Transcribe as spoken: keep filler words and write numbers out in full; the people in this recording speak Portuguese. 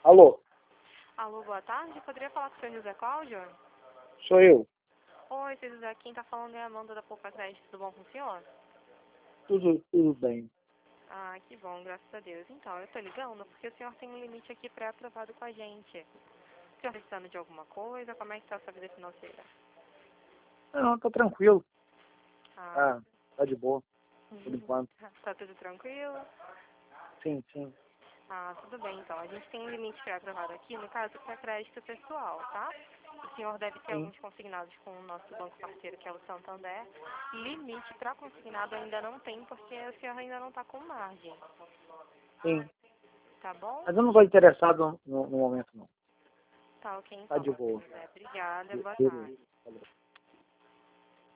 Alô, Alô, boa tarde. Poderia falar com o senhor José Cláudio? sou eu. Oi, seu José. Quem está falando é a Amanda da Poupa Crédito. Tudo bom com o senhor? Tudo, tudo bem. Ah, que bom, graças a Deus. Então, eu estou ligando porque o senhor tem um limite aqui pré-aprovado com a gente. O senhor está precisando de alguma coisa? Como é que está a sua vida financeira? Não, tá tranquilo. Ah, Tá, tá de boa, por enquanto. tá tudo tranquilo? Sim, sim. Ah, tudo bem, então. A gente tem um limite pré-aprovado aqui, no caso, para crédito pessoal, tá? O senhor deve ter Sim, alguns consignados com o nosso banco parceiro, que é o Santander. Limite para consignado ainda não tem, porque o senhor ainda não está com margem, sim. tá bom? Mas eu não estou interessado no, no momento, não. Tá ok, Tá então, de meu boa. José. Obrigada, Be- boa Beleza. tarde. Valeu.